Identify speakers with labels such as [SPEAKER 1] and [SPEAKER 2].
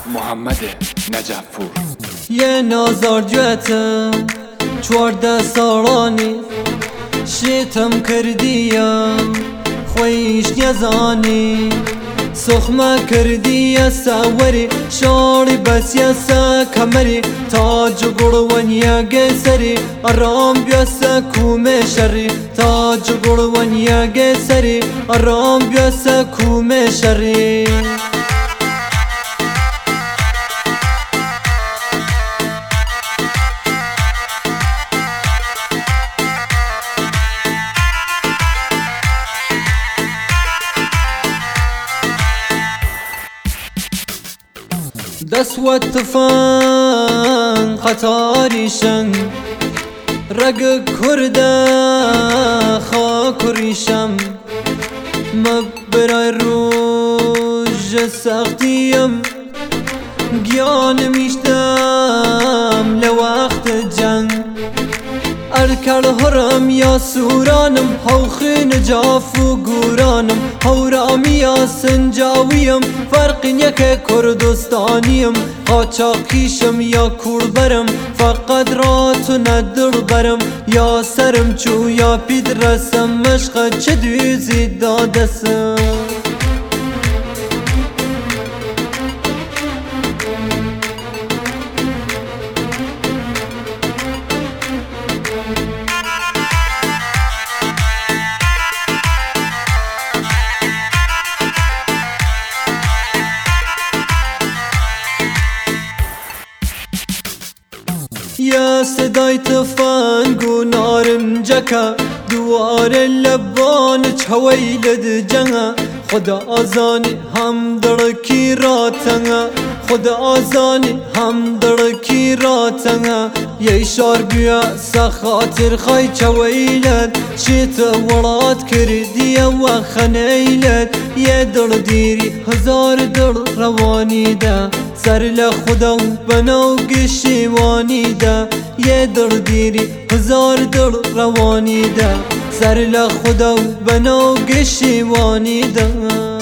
[SPEAKER 1] محمد نجفپور.
[SPEAKER 2] یه نازار جوتم 14 ساڵانی شێتم کردیە خۆیش نەزانی سوخمە کردیە ساوەری شۆڕی بەسیەسە کەمەری تاج و گوڵوەنیەگەی سەری ئەڕام بێسە کومێ شەڕی تاج و گوڵوەنیەگەی سەری ئەڕام بێسە کومێ شەڕی دەسوە تفەن قەتاری شەنگ ڕەگە کوردە خاکوڕیشەم مەبرای ڕۆژە سەختیم گیانمیشتم لە وەختە جەنگ ئەرکەڵ هەڕم یا سوورانم هەوخی نەجاف و گورانم هەورامی یا سنجاویم فەرقین یەکێ کوردستانیم قاچاقیشم یا کوڕبەرم فەقەت ڕاتونە دڵبەرم یا سەرم چوو یا پیدرەسم مەشقە چ دوێزی دادەسم یا صدای تفنگ و نارنجەکە دووارە لەبان چەوەیلت جەنگە خدا ئازانی هەم دڵکی ڕاتەنگە خدا ئازانی هەم دڵکی ڕاتەنگە یەی شار بووە سەخاتر خای چەوەیلت چێتە وڵات کردیەوە خەنەیلت یە دڵگیری هەزار دڵ ڕەوانیدا سەر لە خودە و بەناو گشتیوانیدا یە دڵگیری هەزار دڵ ڕەوانیدا سەر لە خودە و بەناو گشتیوانیدا